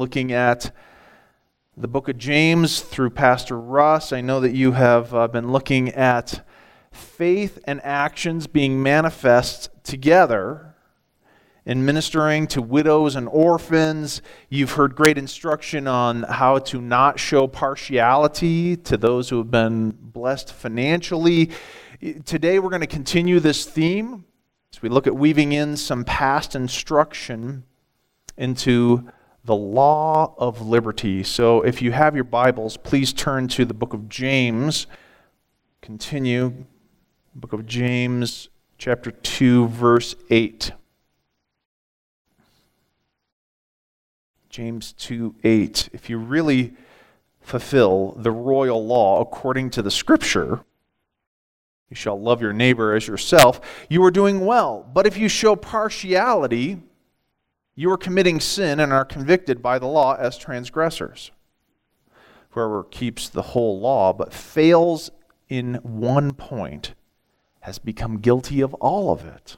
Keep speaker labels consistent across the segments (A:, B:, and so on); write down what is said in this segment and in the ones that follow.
A: looking at the book of James through Pastor Russ. I know that you have been looking at faith and actions being manifest together in ministering to widows and orphans. You've heard great instruction on how to not show partiality to those who have been blessed financially. Today we're going to continue this theme as we look at weaving in some past instruction into the law of liberty. So if you have your Bibles, please turn to the book of James. Continue. Book of James, chapter 2, verse 8. James 2:8. If you really fulfill the royal law according to the Scripture, you shall love your neighbor as yourself, you are doing well. But if you show partiality, you are committing sin and are convicted by the law as transgressors. Whoever keeps the whole law but fails in one point has become guilty of all of it.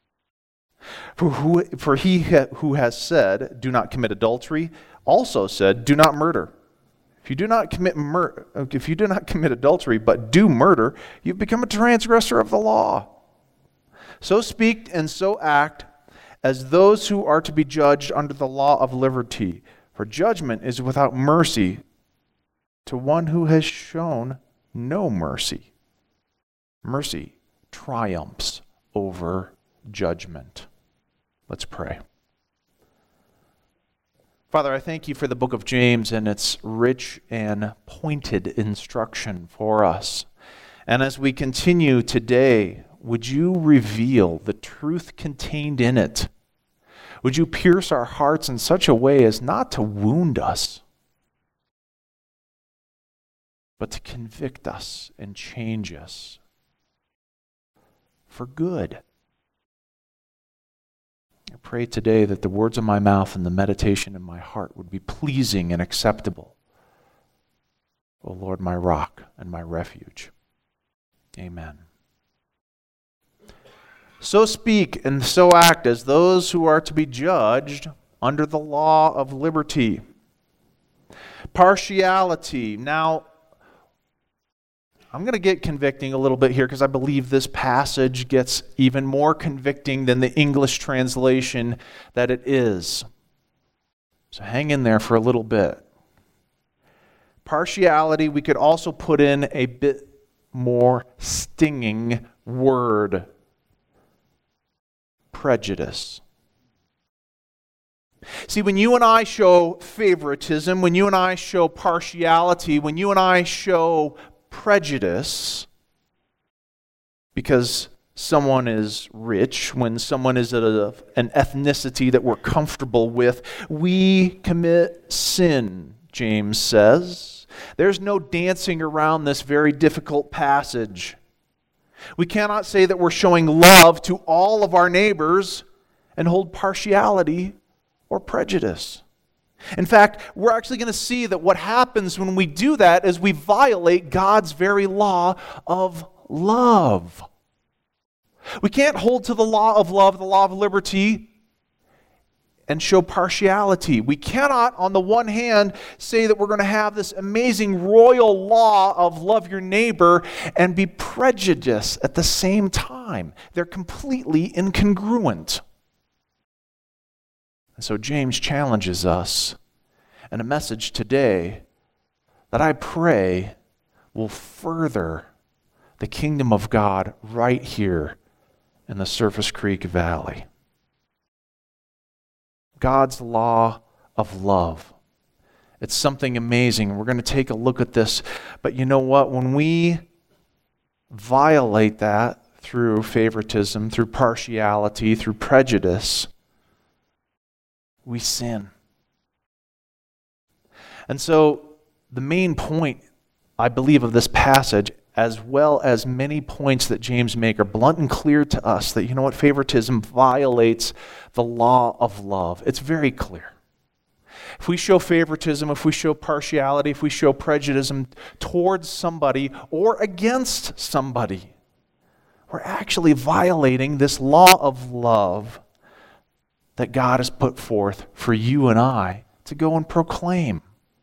A: For he who has said, "Do not commit adultery," also said, "Do not murder." If you do not commit adultery but do murder, you've become a transgressor of the law. So speak and so act as those who are to be judged under the law of liberty. For judgment is without mercy to one who has shown no mercy. Mercy triumphs over judgment. Let's pray. Father, I thank you for the book of James and its rich and pointed instruction for us. And as we continue today, would you reveal the truth contained in it? Would you pierce our hearts in such a way as not to wound us, but to convict us and change us for good? I pray today that the words of my mouth and the meditation in my heart would be pleasing and acceptable. O Lord, my rock and my refuge. Amen. So speak and so act as those who are to be judged under the law of liberty. Partiality. Now, I'm going to get convicting a little bit here because I believe this passage gets even more convicting than the English translation that it is. So hang in there for a little bit. Partiality, we could also put in a bit more stinging word. Prejudice. See, when you and I show favoritism, when you and I show partiality, when you and I show prejudice because someone is rich, when someone is at an ethnicity that we're comfortable with, we commit sin, James says. There's no dancing around this very difficult passage. We cannot say that we're showing love to all of our neighbors and hold partiality or prejudice. In fact, we're actually going to see that what happens when we do that is we violate God's very law of love. We can't hold to the law of love, the law of liberty, and show partiality. We cannot, on the one hand, say that we're going to have this amazing royal law of love your neighbor and be prejudiced at the same time. They're completely incongruent. And so James challenges us in a message today that I pray will further the kingdom of God right here in the Surface Creek Valley. God's law of love. It's something amazing. We're going to take a look at this. But you know what? When we violate that through favoritism, through partiality, through prejudice, we sin. And so the main point, I believe, of this passage, as well as many points that James makes, are blunt and clear to us that, you know what, favoritism violates the law of love. It's very clear. If we show favoritism, if we show partiality, if we show prejudice towards somebody or against somebody, we're actually violating this law of love that God has put forth for you and I to go and proclaim.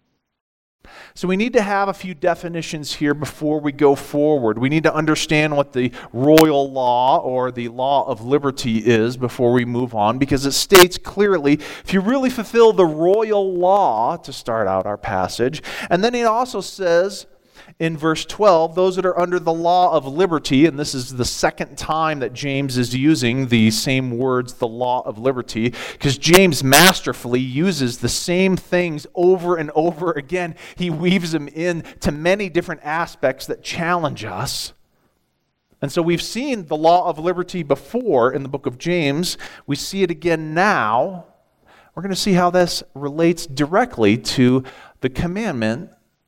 A: So we need to have a few definitions here before we go forward. We need to understand what the royal law or the law of liberty is before we move on, because it states clearly, if you really fulfill the royal law, to start out our passage, and then it also says in verse 12, those that are under the law of liberty, and this is the second time that James is using the same words, the law of liberty, because James masterfully uses the same things over and over again. He weaves them in to many different aspects that challenge us. And so we've seen the law of liberty before in the book of James. We see it again now. We're going to see how this relates directly to the commandment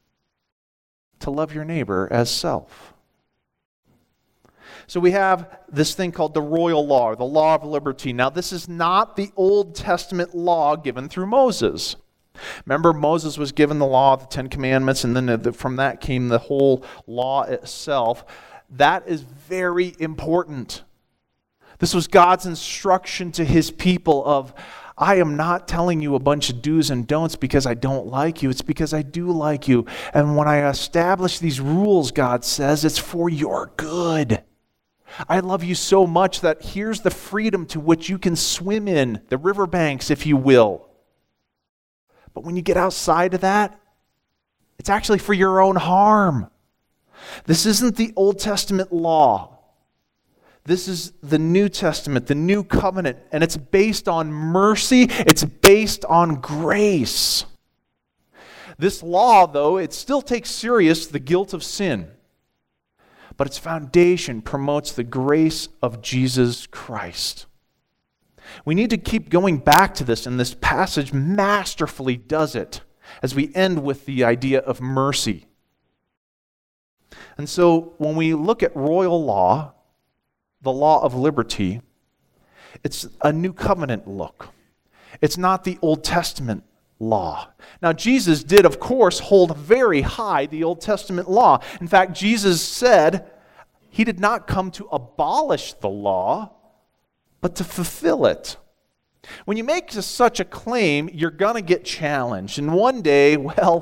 A: to love your neighbor as self. So we have this thing called the royal law, or the law of liberty. Now, this is not the Old Testament law given through Moses. Remember, Moses was given the law of the Ten Commandments, and then from that came the whole law itself. That is very important. This was God's instruction to his people of, I am not telling you a bunch of do's and don'ts because I don't like you. It's because I do like you. And when I establish these rules, God says, it's for your good. I love you so much that here's the freedom to which you can swim in, the riverbanks, if you will. But when you get outside of that, it's actually for your own harm. This isn't the Old Testament law. This is the New Testament, the New Covenant, and it's based on mercy. It's based on grace. This law, though, it still takes serious the guilt of sin, but its foundation promotes the grace of Jesus Christ. We need to keep going back to this, and this passage masterfully does it as we end with the idea of mercy. And so when we look at royal law, the law of liberty, it's a new covenant look. It's not the Old Testament law. Now, Jesus did, of course, hold very high the Old Testament law. In fact, Jesus said he did not come to abolish the law, but to fulfill it. When you make such a claim, you're going to get challenged. And one day,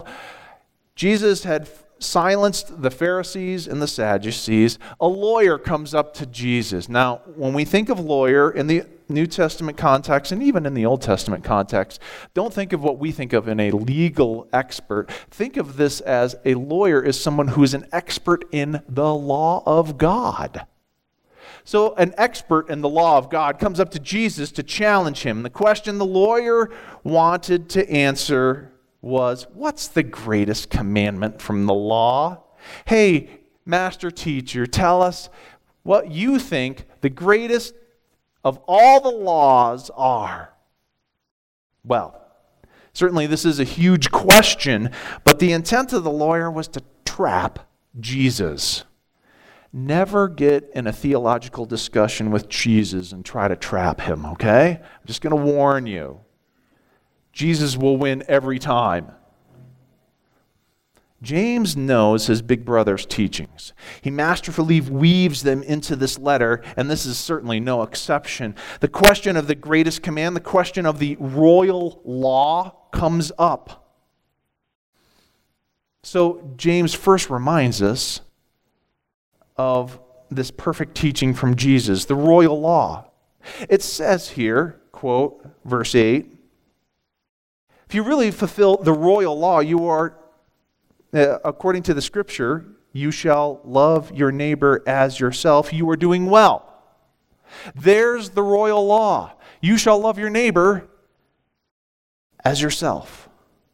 A: Jesus had silenced the Pharisees and the Sadducees. A lawyer comes up to Jesus. Now, when we think of lawyer in the New Testament context and even in the Old Testament context, don't think of what we think of in a legal expert. Think of this as a lawyer is someone who is an expert in the law of God. So an expert in the law of God comes up to Jesus to challenge him. The question the lawyer wanted to answer was, what's the greatest commandment from the law? Hey, master teacher, tell us what you think the greatest of all the laws are. Well, certainly this is a huge question, but the intent of the lawyer was to trap Jesus. Never get in a theological discussion with Jesus and try to trap him, okay? I'm just going to warn you. Jesus will win every time. James knows his big brother's teachings. He masterfully weaves them into this letter, and this is certainly no exception. The question of the greatest command, the question of the royal law comes up. So James first reminds us of this perfect teaching from Jesus, the royal law. It says here, quote, verse 8, if you really fulfill the royal law, you are, according to the scripture, you shall love your neighbor as yourself. You are doing well. There's the royal law. You shall love your neighbor as yourself.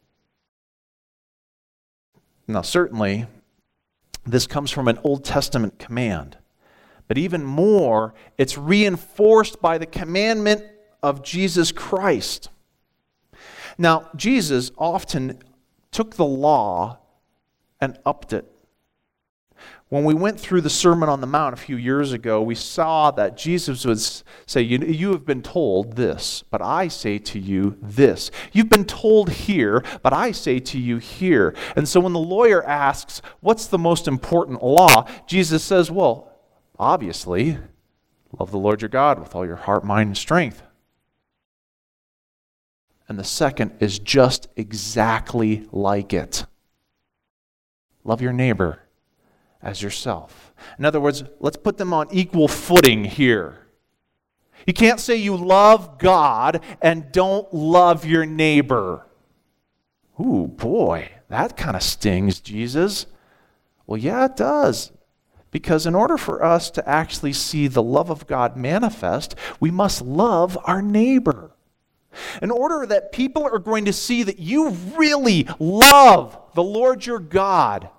A: Now, certainly, this comes from an Old Testament command. But even more, it's reinforced by the commandment of Jesus Christ. Now, Jesus often took the law and upped it. When we went through the Sermon on the Mount a few years ago, we saw that Jesus would say, you have been told this, but I say to you this. You've been told here, but I say to you here. And so when the lawyer asks, what's the most important law? Jesus says, well, obviously, love the Lord your God with all your heart, mind, and strength. And the second is just exactly like it. Love your neighbor as yourself. In other words, let's put them on equal footing here. You can't say you love God and don't love your neighbor. Ooh, boy, that kind of stings, Jesus. Well, yeah, it does. Because in order for us to actually see the love of God manifest, we must love our neighbor. In order that people are going to see that you really love the Lord your God,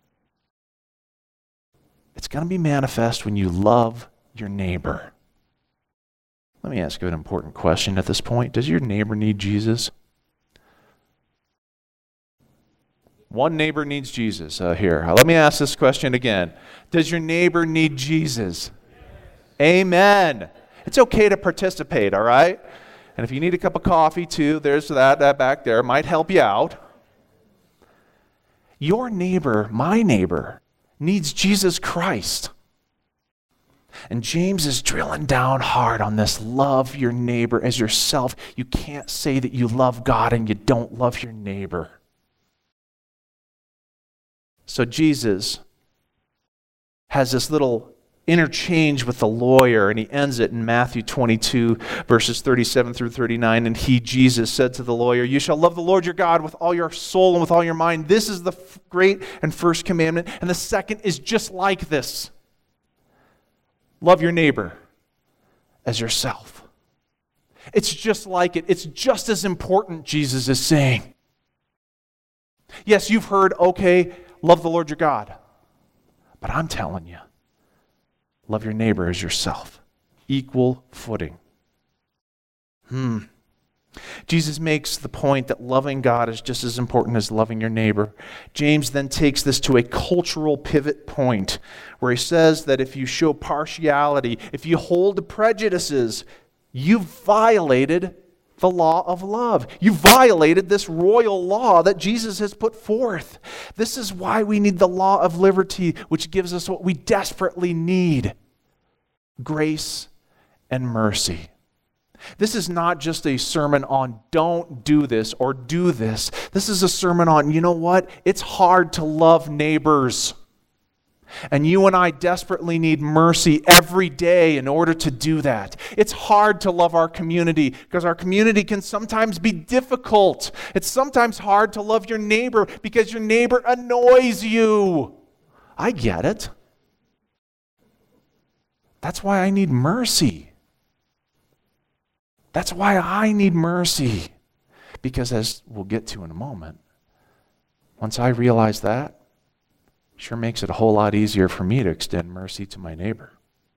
A: it's going to be manifest when you love your neighbor. Let me ask you an important question at this point. Does your neighbor need Jesus? One neighbor needs Jesus here. Let me ask this question again. Does your neighbor need Jesus? Amen. It's okay to participate, all right? And if you need a cup of coffee too, there's that back there. Might help you out. Your neighbor, my neighbor, needs Jesus Christ. And James is drilling down hard on this. Love your neighbor as yourself. You can't say that you love God and you don't love your neighbor. So Jesus has this little interchange with the lawyer, and he ends it in Matthew 22, verses 37 through 39. And he, Jesus, said to the lawyer, "You shall love the Lord your God with all your soul and with all your mind. This is the great and first commandment. And the second is just like this. Love your neighbor as yourself." It's just like it. It's just as important, Jesus is saying. Yes, you've heard, okay, love the Lord your God. But I'm telling you, love your neighbor as yourself. Equal footing. Jesus makes the point that loving God is just as important as loving your neighbor. James then takes this to a cultural pivot point where he says that if you show partiality, if you hold to prejudices, you've violated the law of love. You violated this royal law that Jesus has put forth. This is why we need the law of liberty, which gives us what we desperately need: grace and mercy. This is not just a sermon on don't do this or do this. This is a sermon on, you know what? It's hard to love neighbors. And you and I desperately need mercy every day in order to do that. It's hard to love our community because our community can sometimes be difficult. It's sometimes hard to love your neighbor because your neighbor annoys you. I get it. That's why I need mercy. That's why I need mercy. Because as we'll get to in a moment, once I realize that, it sure makes it a whole lot easier for me to extend mercy to my neighbor.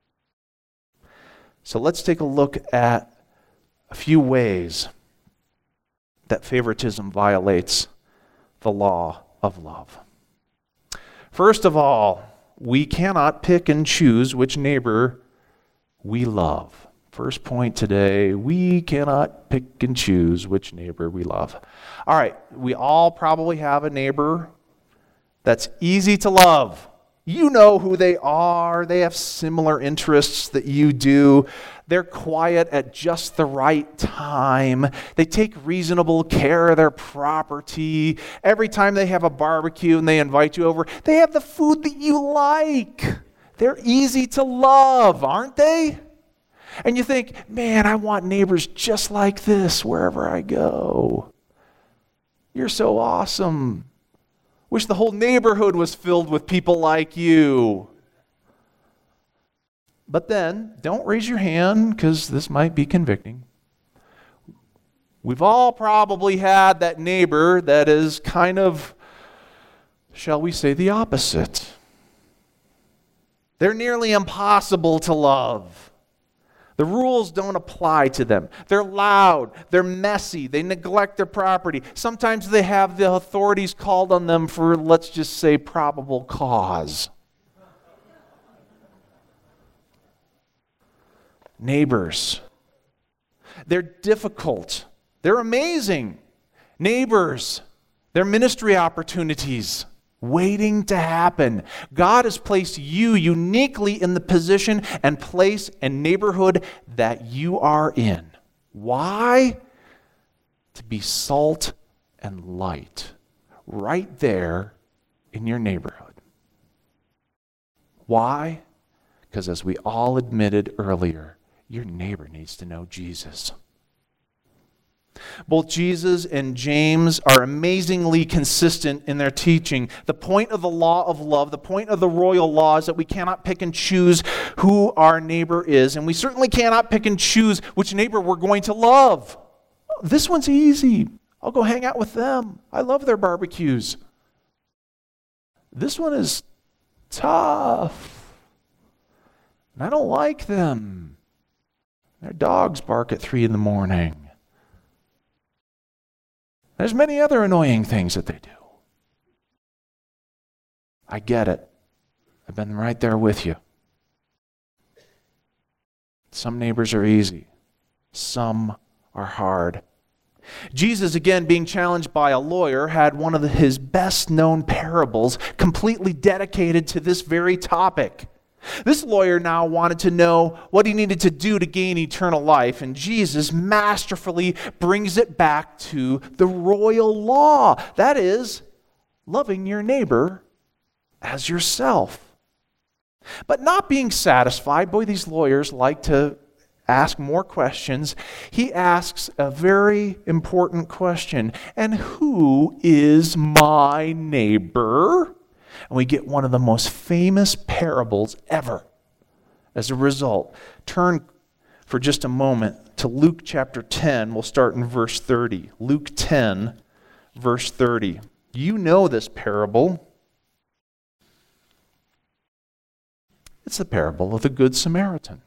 A: So let's take a look at a few ways that favoritism violates the law of love. First of all, we cannot pick and choose which neighbor we love. First point today, we cannot pick and choose which neighbor we love. All right, we all probably have a neighbor that's easy to love. You know who they are. They have similar interests that you do. They're quiet at just the right time. They take reasonable care of their property. Every time they have a barbecue and they invite you over, they have the food that you like. They're easy to love, aren't they? And you think, man, I want neighbors just like this wherever I go. You're so awesome. Wish the whole neighborhood was filled with people like you. But then, don't raise your hand because this might be convicting. We've all probably had that neighbor that is kind of, shall we say, the opposite. They're nearly impossible to love. The rules don't apply to them. They're loud. They're messy. They neglect their property. Sometimes they have the authorities called on them for, let's just say, probable cause. Neighbors. They're difficult. They're amazing. Neighbors. They're ministry opportunities waiting to happen. God has placed you uniquely in the position and place and neighborhood that you are in. Why? to be salt and light right there in your neighborhood. Why? Because as we all admitted earlier, your neighbor needs to know Jesus. Both Jesus and James are amazingly consistent in their teaching. The point of the law of love, the point of the royal law is that we cannot pick and choose who our neighbor is, and we certainly cannot pick and choose which neighbor we're going to love. This one's easy. I'll go hang out with them. I love their barbecues. This one is tough, and I don't like them. Their dogs bark at 3 a.m. There's many other annoying things that they do. I get it. I've been right there with you. Some neighbors are easy. Some are hard. Jesus, again, being challenged by a lawyer, had one of his best-known parables completely dedicated to this very topic. This lawyer now wanted to know what he needed to do to gain eternal life, and Jesus masterfully brings it back to the royal law. That is, loving your neighbor as yourself. But not being satisfied, boy, these lawyers like to ask more questions. He asks a very important question, and who is my neighbor? And we get one of the most famous parables ever. As a result, turn for just a moment to Luke chapter 10. We'll start in verse 30. Luke 10, verse 30. You know this parable. It's the parable of the Good Samaritan.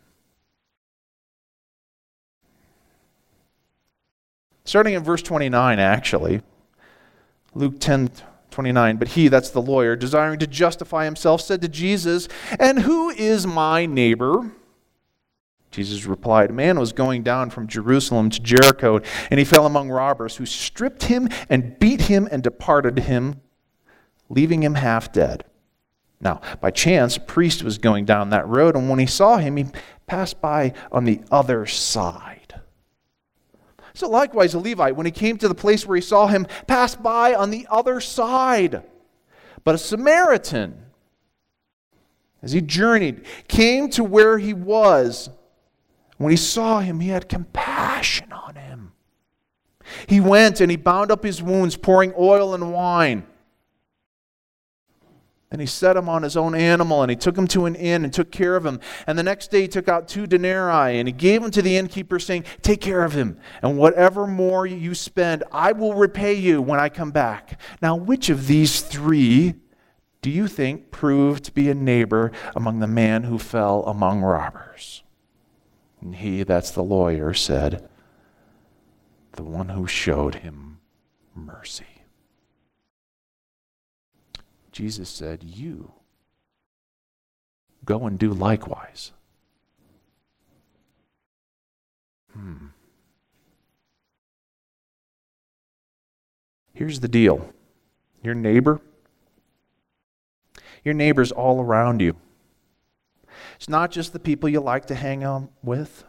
A: Starting in verse 29, actually. Luke 10:29. But he, that's the lawyer, desiring to justify himself, said to Jesus, "And who is my neighbor?" Jesus replied, "A man was going down from Jerusalem to Jericho, and he fell among robbers, who stripped him and beat him and departed him, leaving him half dead. Now, by chance, a priest was going down that road, and when he saw him, he passed by on the other side. So likewise, a Levite, when he came to the place where he saw him, passed by on the other side. But a Samaritan, as he journeyed, came to where he was. When he saw him, he had compassion on him. He went and he bound up his wounds, pouring oil and wine. And he set him on his own animal, and he took him to an inn and took care of him. And the next day he took out 2 denarii, and he gave them to the innkeeper, saying, 'Take care of him, and whatever more you spend, I will repay you when I come back.' Now, which of these 3 do you think proved to be a neighbor among the man who fell among robbers?" And he, that's the lawyer, said, "The one who showed him mercy." Jesus said, "You go and do likewise." Here's the deal. Your neighbor's all around you. It's not just the people you like to hang out with.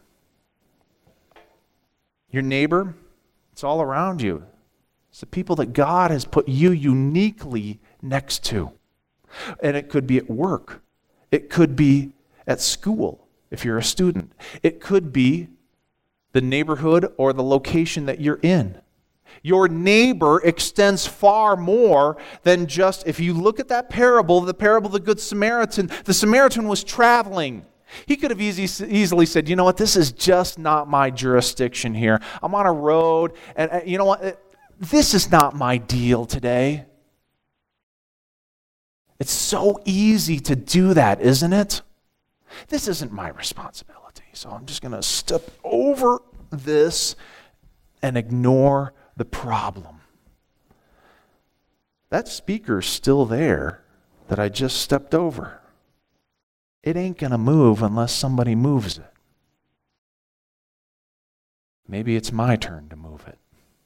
A: Your neighbor, it's all around you. It's the people that God has put you uniquely next to. And it could be at work. It could be at school if you're a student. It could be the neighborhood or the location that you're in. Your neighbor extends far more than just, if you look at that parable, the parable of the Good Samaritan, the Samaritan was traveling. He could have easily said, "You know what, this is just not my jurisdiction here. I'm on a road, and you know what, this is not my deal today." It's so easy to do that, isn't it? This isn't my responsibility, so I'm just going to step over this and ignore the problem. That speaker's still there that I just stepped over. It ain't going to move unless somebody moves it. Maybe it's my turn to move it.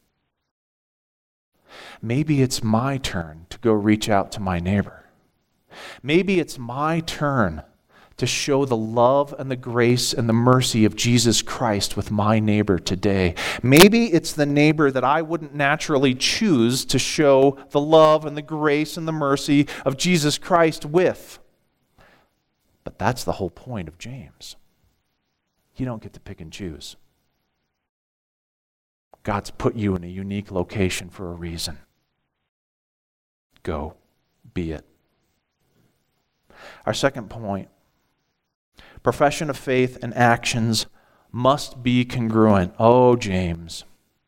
A: Maybe it's my turn to go reach out to my neighbor. Maybe it's my turn to show the love and the grace and the mercy of Jesus Christ with my neighbor today. Maybe it's the neighbor that I wouldn't naturally choose to show the love and the grace and the mercy of Jesus Christ with. But that's the whole point of James. You don't get to pick and choose. God's put you in a unique location for a reason. Go, be it. Our second point, profession of faith and actions must be congruent. Oh, James.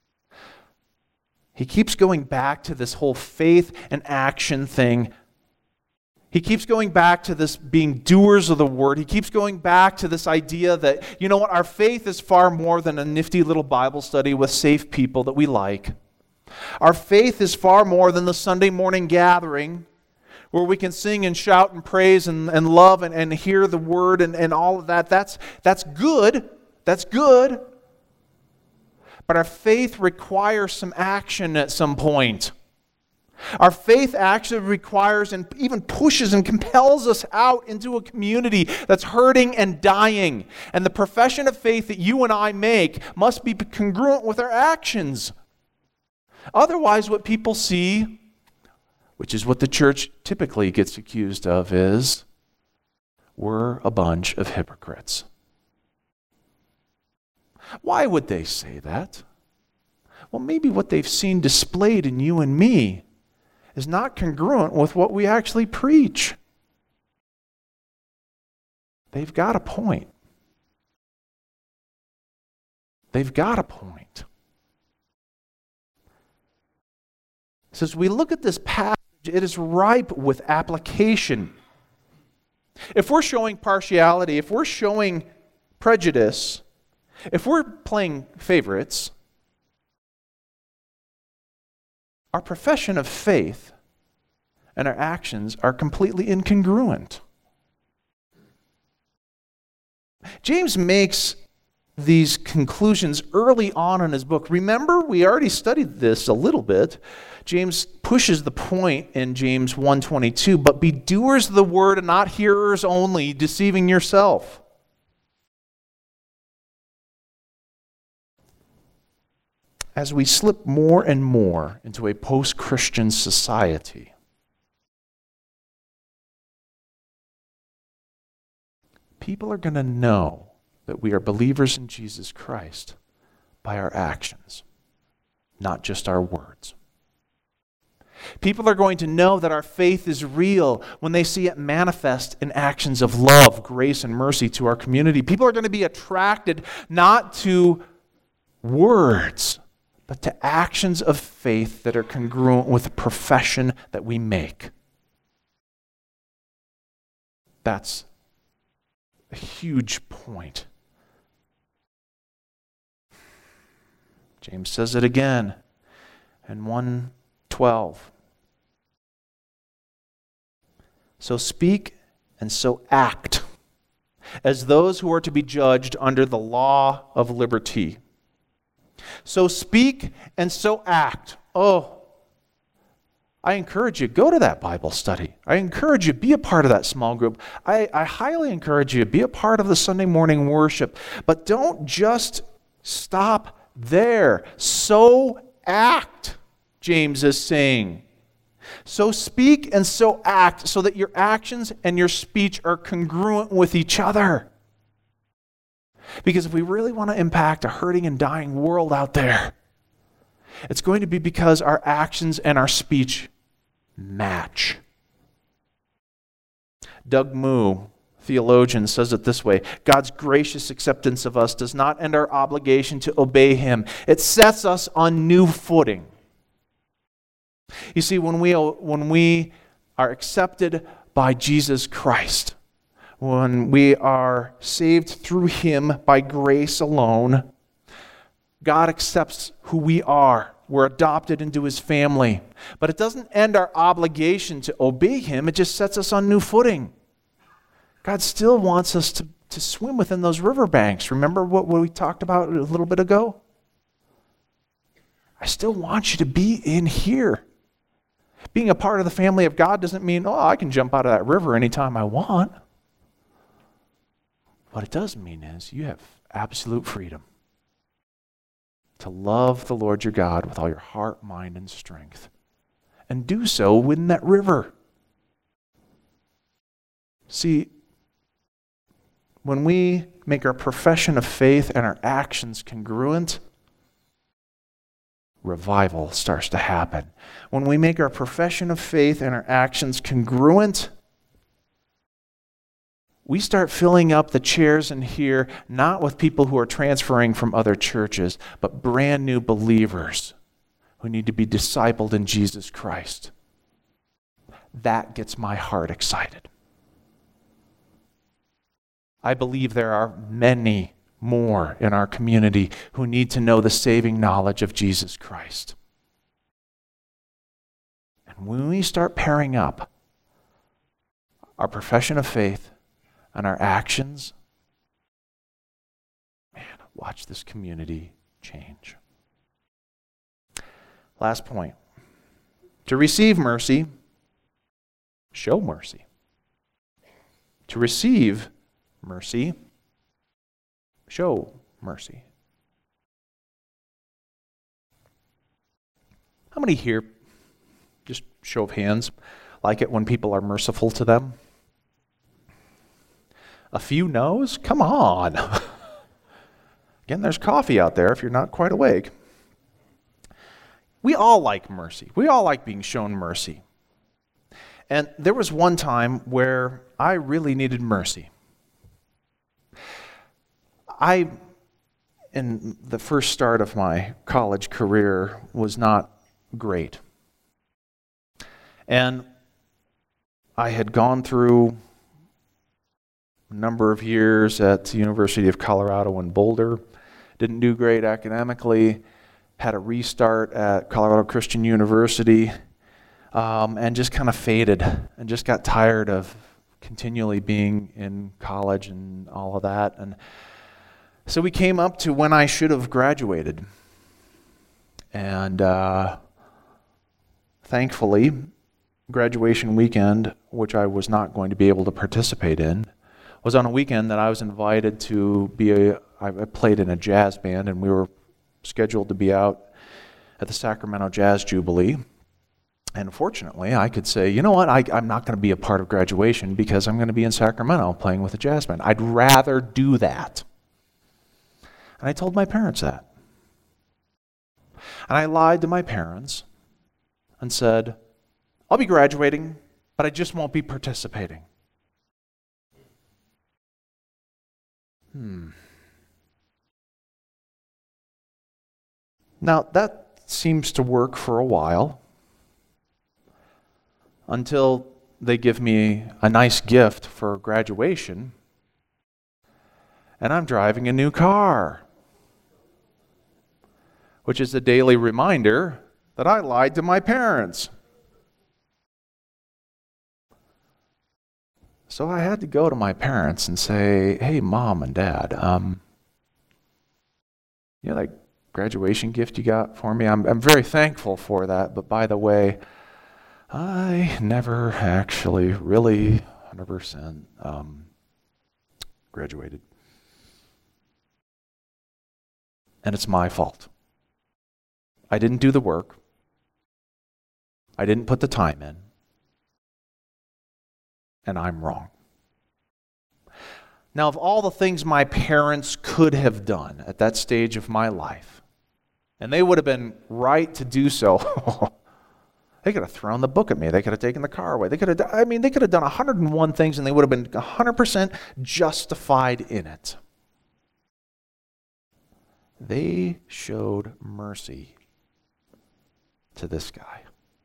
A: He keeps going back to this whole faith and action thing. He keeps going back to this being doers of the word. He keeps going back to this idea that, you know what, our faith is far more than a nifty little Bible study with safe people that we like. Our faith is far more than the Sunday morning gathering where we can sing and shout and praise and love and hear the word and all of that. That's good. That's good. But our faith requires some action at some point. Our faith actually requires and even pushes and compels us out into a community that's hurting and dying. And the profession of faith that you and I make must be congruent with our actions. Otherwise, what people see, which is what the church typically gets accused of, is we're a bunch of hypocrites. Why would they say that? Well, maybe what they've seen displayed in you and me is not congruent with what we actually preach. They've got a point. They've got a point. So as we look at this passage, it is ripe with application. If we're showing partiality, if we're showing prejudice, if we're playing favorites, our profession of faith and our actions are completely incongruent. James makes these conclusions early on in his book. Remember, we already studied this a little bit. James pushes the point in James 1:22, but be doers of the word and not hearers only, deceiving yourself. As we slip more and more into a post-Christian society, people are going to know that we are believers in Jesus Christ by our actions, not just our words. People are going to know that our faith is real when they see it manifest in actions of love, grace, and mercy to our community. People are going to be attracted not to words, but to actions of faith that are congruent with the profession that we make. That's a huge point. James says it again in 1:12. So speak and so act as those who are to be judged under the law of liberty. So speak and so act. Oh, I encourage you, go to that Bible study. I encourage you, be a part of that small group. I highly encourage you, be a part of the Sunday morning worship. But don't just stop there. So act, James is saying. So speak and so act so that your actions and your speech are congruent with each other. Because if we really want to impact a hurting and dying world out there, it's going to be because our actions and our speech match. Doug Moo, theologian, says it this way: God's gracious acceptance of us does not end our obligation to obey Him. It sets us on new footing. You see, when we are accepted by Jesus Christ, when we are saved through Him by grace alone, God accepts who we are. We're adopted into His family. But it doesn't end our obligation to obey Him. It just sets us on new footing. God still wants us to swim within those riverbanks. Remember what we talked about a little bit ago? I still want you to be in here. Being a part of the family of God doesn't mean, I can jump out of that river anytime I want. What it does mean is you have absolute freedom to love the Lord your God with all your heart, mind, and strength, and do so within that river. See, when we make our profession of faith and our actions congruent, revival starts to happen. When we make our profession of faith and our actions congruent, we start filling up the chairs in here, not with people who are transferring from other churches, but brand new believers who need to be discipled in Jesus Christ. That gets my heart excited. I believe there are many more in our community who need to know the saving knowledge of Jesus Christ. And when we start pairing up our profession of faith and our actions, man, watch this community change. Last point. To receive mercy, show mercy. To receive mercy, show mercy. How many here, just show of hands, like it when people are merciful to them? A few no's? Come on. Again, there's coffee out there if you're not quite awake. We all like mercy. We all like being shown mercy. And there was one time where I really needed mercy. In the first start of my college career, was not great. And I had gone through a number of years at the University of Colorado in Boulder, didn't do great academically, had a restart at Colorado Christian University, and just kind of faded and just got tired of continually being in college and all of that. And so we came up to when I should have graduated. And thankfully, graduation weekend, which I was not going to be able to participate in, was on a weekend that I was invited to I played in a jazz band, and we were scheduled to be out at the Sacramento Jazz Jubilee. And fortunately, I could say, you know what, I'm not going to be a part of graduation because I'm going to be in Sacramento playing with a jazz band. I'd rather do that. And I told my parents that. And I lied to my parents and said, I'll be graduating, but I just won't be participating. Now, that seems to work for a while until they give me a nice gift for graduation and I'm driving a new car, which is a daily reminder that I lied to my parents. So I had to go to my parents and say, hey, Mom and Dad, that graduation gift you got for me, I'm very thankful for that, but by the way, I never actually really 100% graduated. And it's my fault. I didn't do the work. I didn't put the time in. And I'm wrong. Now, of all the things my parents could have done at that stage of my life, and they would have been right to do so, they could have thrown the book at me. They could have taken the car away. They could have done 101 things, and they would have been 100% justified in it. They showed mercy to this guy.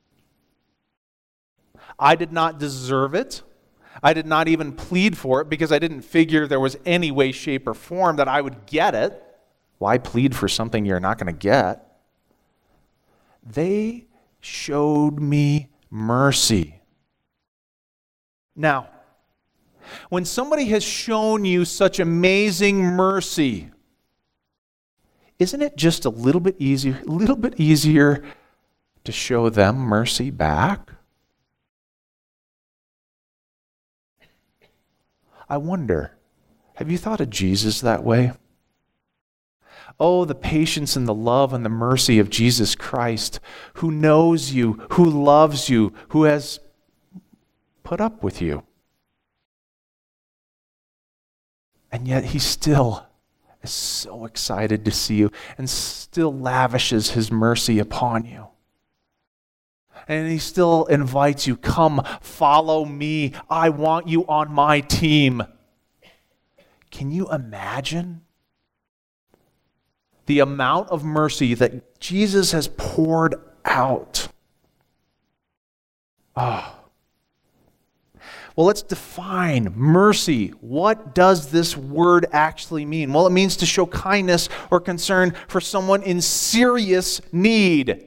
A: I did not deserve it. I did not even plead for it because I didn't figure there was any way, shape, or form that I would get it. Why plead for something you're not going to get? They showed me mercy. Now, when somebody has shown you such amazing mercy, isn't it just a little bit easier to show them mercy back? I wonder, Have you thought of Jesus that way? Oh, the patience and the love and the mercy of Jesus Christ, who knows you, who loves you, who has put up with you. And yet he still is so excited to see you and still lavishes his mercy upon you. And he still invites you, come, follow me. I want you on my team. Can you imagine the amount of mercy that Jesus has poured out? Oh. Well, let's define mercy. What does this word actually mean? Well, it means to show kindness or concern for someone in serious need.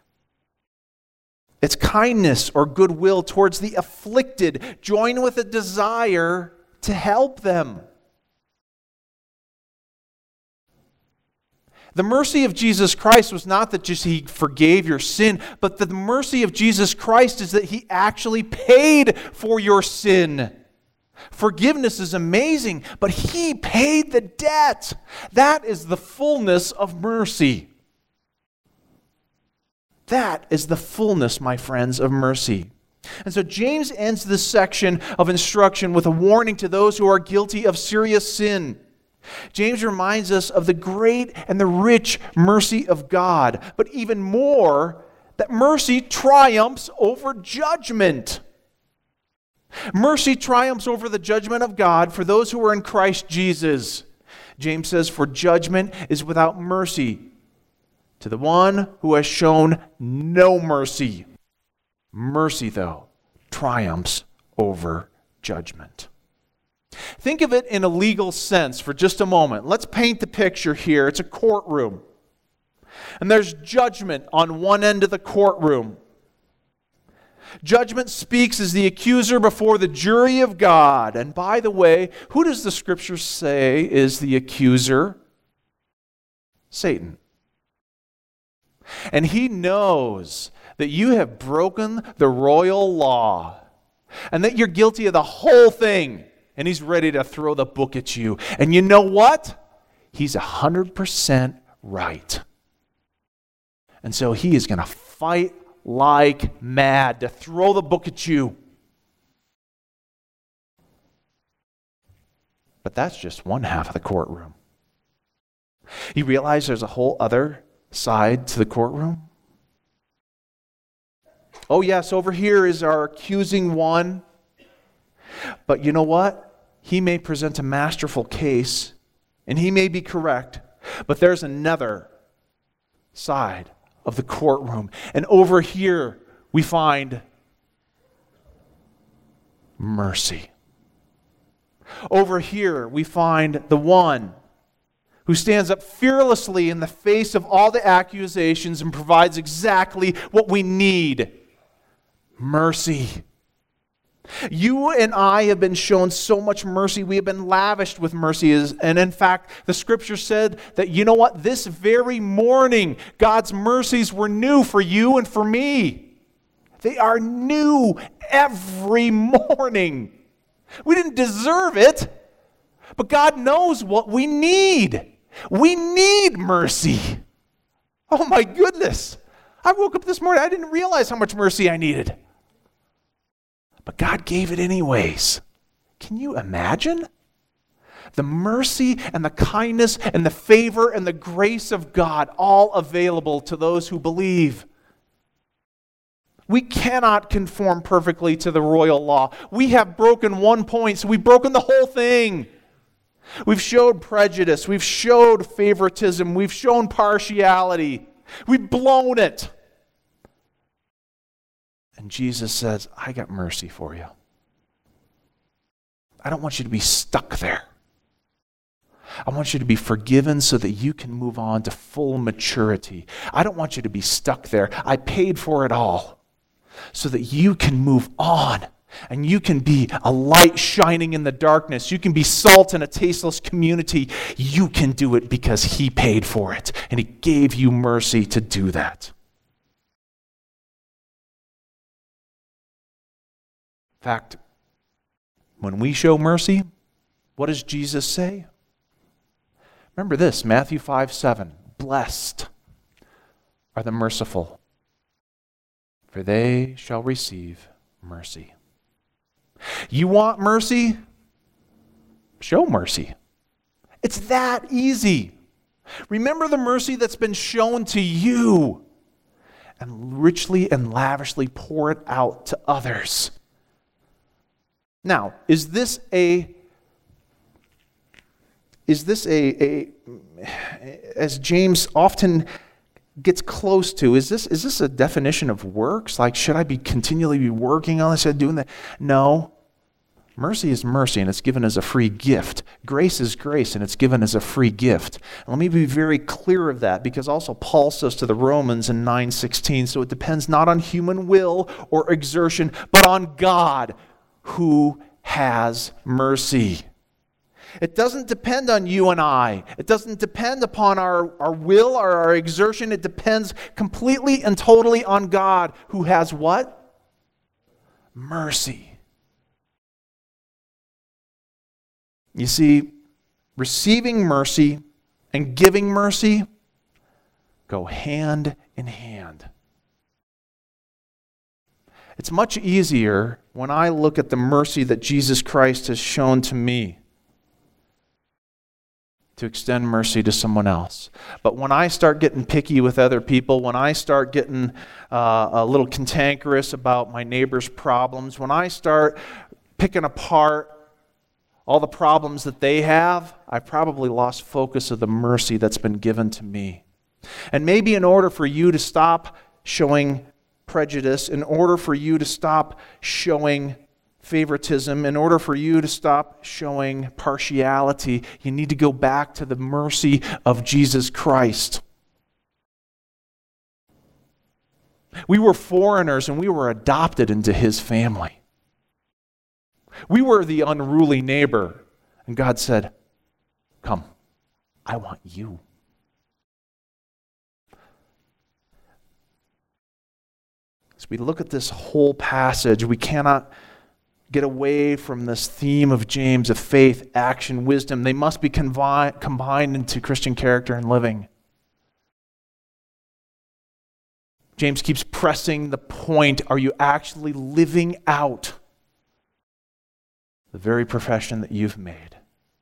A: It's kindness or goodwill towards the afflicted, joined with a desire to help them. The mercy of Jesus Christ was not that just he forgave your sin, but the mercy of Jesus Christ is that he actually paid for your sin. Forgiveness is amazing, but he paid the debt. That is the fullness of mercy. That is the fullness, my friends, of mercy. And so James ends this section of instruction with a warning to those who are guilty of serious sin. James reminds us of the great and the rich mercy of God, but even more, that mercy triumphs over judgment. Mercy triumphs over the judgment of God for those who are in Christ Jesus. James says, for judgment is without mercy to the one who has shown no mercy. Mercy, though, triumphs over judgment. Think of it in a legal sense for just a moment. Let's paint the picture here. It's a courtroom. And there's judgment on one end of the courtroom. Judgment speaks as the accuser before the jury of God. And by the way, who does the Scripture say is the accuser? Satan. And he knows that you have broken the royal law and that you're guilty of the whole thing. And he's ready to throw the book at you. And you know what? He's 100% right. And so he is going to fight like mad to throw the book at you. But that's just one half of the courtroom. You realize there's a whole other side to the courtroom? Oh yes, over here is our accusing one. But you know what? He may present a masterful case, and he may be correct, but there's another side of the courtroom. And over here, we find mercy. Over here, we find the one who stands up fearlessly in the face of all the accusations and provides exactly what we need. Mercy. You and I have been shown so much mercy. We have been lavished with mercy. And in fact, the Scripture said that, you know what? This very morning, God's mercies were new for you and for me. They are new every morning. We didn't deserve it, but God knows what we need. We need mercy. Oh my goodness. I woke up this morning, I didn't realize how much mercy I needed. But God gave it anyways. Can you imagine? The mercy and the kindness and the favor and the grace of God all available to those who believe. We cannot conform perfectly to the royal law. We have broken one point, so we've broken the whole thing. We've showed prejudice. We've showed favoritism. We've shown partiality. We've blown it. And Jesus says, I got mercy for you. I don't want you to be stuck there. I want you to be forgiven so that you can move on to full maturity. I don't want you to be stuck there. I paid for it all so that you can move on and you can be a light shining in the darkness. You can be salt in a tasteless community. You can do it because He paid for it and He gave you mercy to do that. In fact, when we show mercy, What does Jesus say? Remember this, Matthew 5:7. Blessed are the merciful, for they shall receive mercy. You want mercy? Show mercy. It's that easy. Remember the mercy that's been shown to you and richly and lavishly pour it out to others. Now, is this as James often gets close to, is this a definition of works? Like, should I be continually be working on this and doing that? No. Mercy is mercy, and it's given as a free gift. Grace is grace, and it's given as a free gift. And let me be very clear of that, because also Paul says to the Romans in 9:16, so it depends not on human will or exertion, but on God who has mercy. It doesn't depend on you and I. It doesn't depend upon our will or our exertion. It depends completely and totally on God who has what? Mercy. You see, receiving mercy and giving mercy go hand in hand. It's much easier when I look at the mercy that Jesus Christ has shown to me to extend mercy to someone else. But when I start getting picky with other people, when I start getting a little cantankerous about my neighbor's problems, when I start picking apart all the problems that they have, I probably lost focus of the mercy that's been given to me. And maybe in order for you to stop showing prejudice, in order for you to stop showing favoritism, in order for you to stop showing partiality, you need to go back to the mercy of Jesus Christ. We were foreigners and we were adopted into His family. We were the unruly neighbor, and God said, come, I want you. As we look at this whole passage, we cannot get away from this theme of James of faith, action, wisdom. They must be combined into Christian character and living. James keeps pressing the point, are you actually living out the very profession that you've made?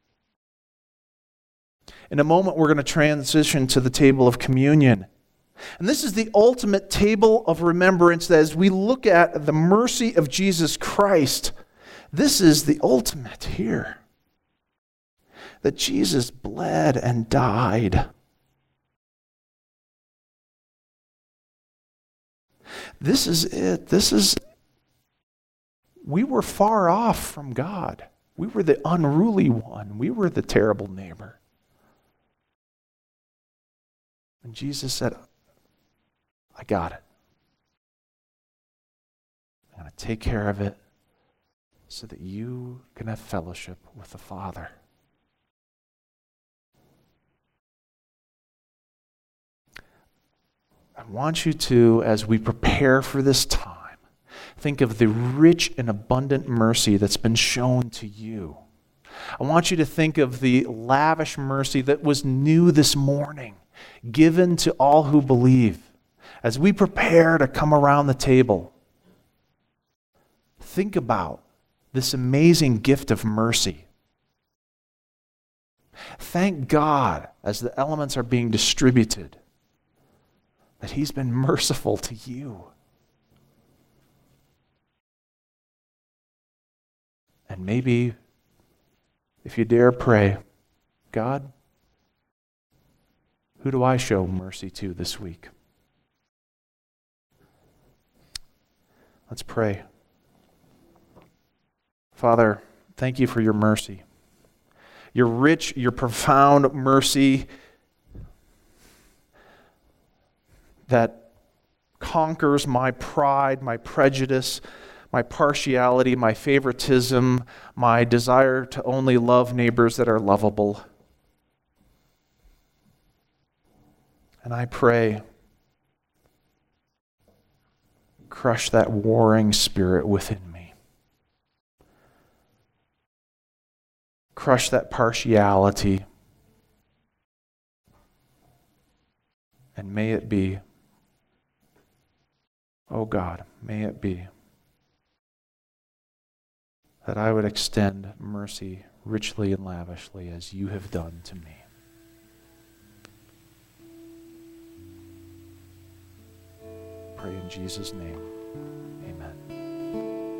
A: In a moment, we're going to transition to the table of communion. And this is the ultimate table of remembrance, that as we look at the mercy of Jesus Christ, this is the ultimate here. That Jesus bled and died. This is it. We were far off from God. We were the unruly one. We were the terrible neighbor. And Jesus said, I got it. I'm going to take care of it so that you can have fellowship with the Father. I want you to, as we prepare for this time, think of the rich and abundant mercy that's been shown to you. I want you to think of the lavish mercy that was new this morning, given to all who believe. As we prepare to come around the table, think about this amazing gift of mercy. Thank God, as the elements are being distributed, that He's been merciful to you. And maybe, if you dare pray, God, who do I show mercy to this week? Let's pray. Father, thank you for your mercy. Your rich, your profound mercy that conquers my pride, my prejudice, my partiality, my favoritism, my desire to only love neighbors that are lovable. And I pray, crush that warring spirit within me. crush that partiality. And may it be, oh God, may it be that I would extend mercy richly and lavishly as you have done to me. Pray in Jesus' name. Amen.